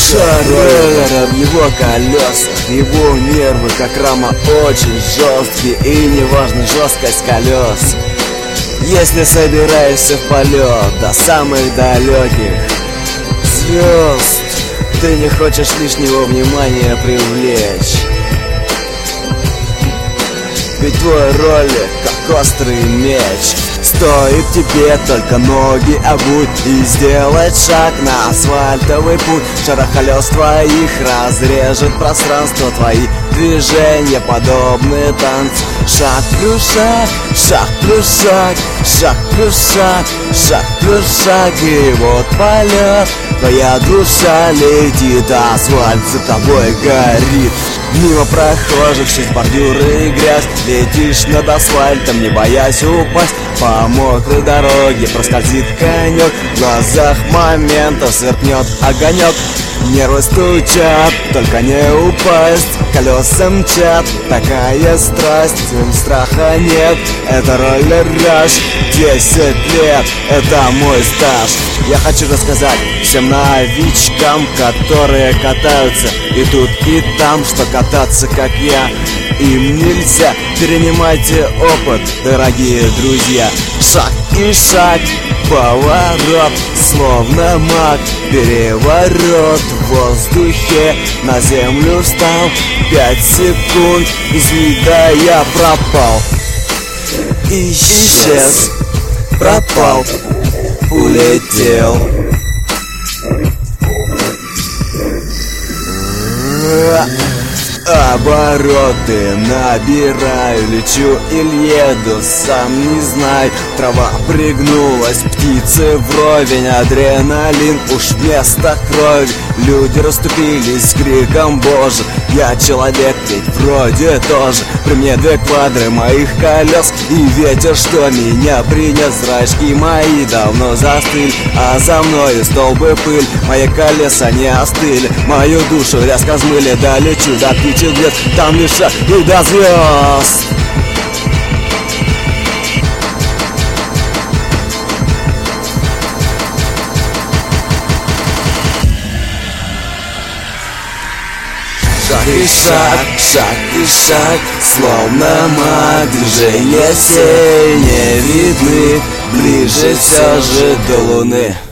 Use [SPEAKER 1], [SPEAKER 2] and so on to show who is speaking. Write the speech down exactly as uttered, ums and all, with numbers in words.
[SPEAKER 1] Шаг роллера в его колесах, его нервы как рама очень жесткие, и неважно жесткость колес. Если собираешься в полет до самых далеких звезд, ты не хочешь лишнего внимания привлечь. Ведь твой ролик как острый меч. Стоит тебе только ноги обуть и сделать шаг на асфальтовый путь. Шорох колес твоих разрежет пространство, твои движения подобны танцу. Шаг плюс шаг, шаг плюс шаг, шаг плюс шаг, шаг плюс шаг. И вот полет, твоя душа летит, а асфальт за тобой горит. Мимо прохожих через бордюры и грязь летишь над асфальтом, не боясь упасть. По мокрой дороге проскользит конек, в глазах момента сверкнет огонек. Нервы стучат, только не упасть, колеса мчат, такая страсть, страха нет. Это роллер раш, десять лет, это мой стаж. Я хочу рассказать всем новичкам, которые катаются и тут, и там, что кататься как я им нельзя. Перенимайте опыт, дорогие друзья. Шаг и шаг, поворот, словно маг, переворот в воздухе, на землю встал. Пять секунд, из вида я пропал. Исчез, пропал, улетел. Обороты набираю, лечу или еду, сам не знаю. Трава пригнулась, птицы вровень, адреналин уж вместо крови. Люди расступились с криком: Боже, я человек, ведь вроде тоже. При мне две квадры моих колес и ветер, что меня принес. Зрачки мои давно застыли, а за мною столбы пыль. Мои колеса не остыли, мою душу резко взмыли. Долечу до птичьих гнезд, там лишь шаг и до звезд. Шаг и шаг, шаг и шаг, словно маг, движения все не видны. Ближе все же до луны.